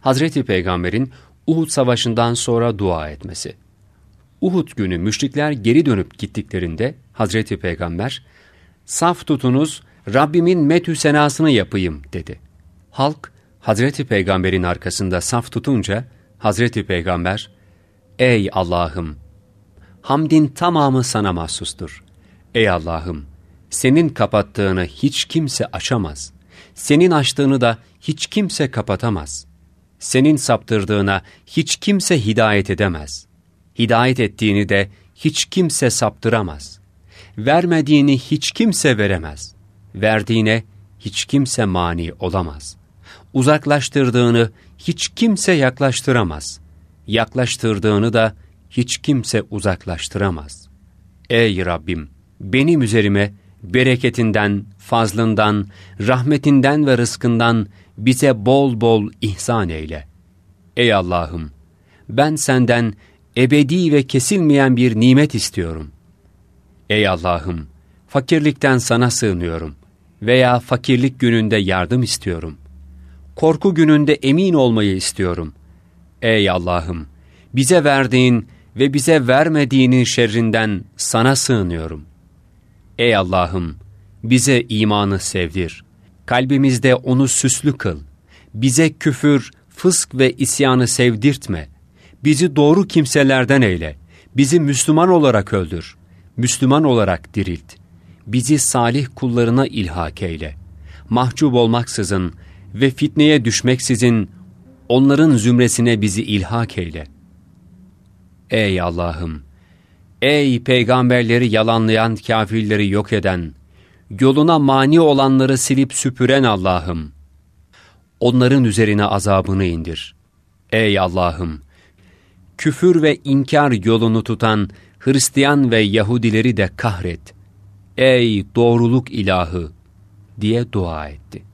Hazreti Peygamber'in Uhud Savaşı'ndan sonra dua etmesi. Uhud günü müşrikler geri dönüp gittiklerinde Hazreti Peygamber, "Saf tutunuz, Rabbimin methü senasını yapayım," dedi. Halk, Hazreti Peygamber'in arkasında saf tutunca, Hazreti Peygamber, "Ey Allah'ım, hamdin tamamı sana mahsustur. Ey Allah'ım, senin kapattığını hiç kimse açamaz. Senin açtığını da hiç kimse kapatamaz. Senin saptırdığına hiç kimse hidayet edemez. Hidayet ettiğini de hiç kimse saptıramaz. Vermediğini hiç kimse veremez. Verdiğine hiç kimse mani olamaz. Uzaklaştırdığını hiç kimse yaklaştıramaz. Yaklaştırdığını da hiç kimse uzaklaştıramaz. Ey Rabbim, benim üzerime bereketinden, fazlından, rahmetinden ve rızkından bize bol bol ihsan eyle. Ey Allah'ım, ben senden ebedi ve kesilmeyen bir nimet istiyorum. Ey Allah'ım, fakirlikten sana sığınıyorum veya fakirlik gününde yardım istiyorum. Korku gününde emin olmayı istiyorum. Ey Allah'ım, bize verdiğin ve bize vermediğinin şerrinden sana sığınıyorum. Ey Allah'ım, bize imanı sevdir. Kalbimizde onu süslü kıl. Bize küfür, fısk ve isyanı sevdirtme. Bizi doğru kimselerden eyle. Bizi Müslüman olarak öldür. Müslüman olarak dirilt. Bizi salih kullarına ilhak eyle. Mahcup olmaksızın ve fitneye düşmeksizin onların zümresine bizi ilhak eyle. Ey Allah'ım, ey peygamberleri yalanlayan kâfirleri yok eden, yoluna mani olanları silip süpüren Allah'ım, onların üzerine azabını indir. Ey Allah'ım, küfür ve inkar yolunu tutan Hristiyan ve Yahudileri de kahret. Ey doğruluk ilahı, diye dua etti.